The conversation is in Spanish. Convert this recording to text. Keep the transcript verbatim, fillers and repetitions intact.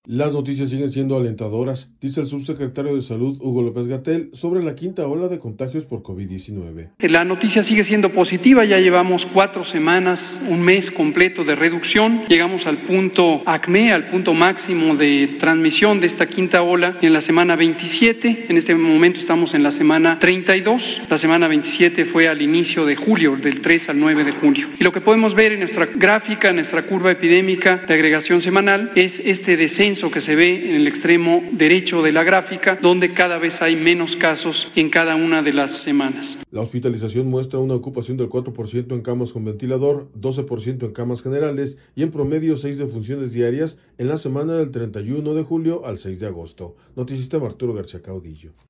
Las noticias siguen siendo alentadoras, dice el subsecretario de Salud, Hugo López-Gatell, sobre la quinta ola de contagios por COVID diecinueve. La noticia sigue siendo positiva, ya llevamos cuatro semanas, un mes completo de reducción. Llegamos al punto ACME, al punto máximo de transmisión de esta quinta ola en la semana veintisiete. En este momento estamos en la semana treinta y dos. La semana veintisiete fue al inicio de julio, del tres al nueve de julio. Y lo que podemos ver en nuestra gráfica, en nuestra curva epidémica de agregación semanal, es este descenso que se ve en el extremo derecho de la gráfica, donde cada vez hay menos casos en cada una de las semanas. La hospitalización muestra una ocupación del cuatro por ciento en camas con ventilador, doce por ciento en camas generales y en promedio seis defunciones diarias en la semana del treinta y uno de julio al seis de agosto. Noticista Arturo García Caudillo.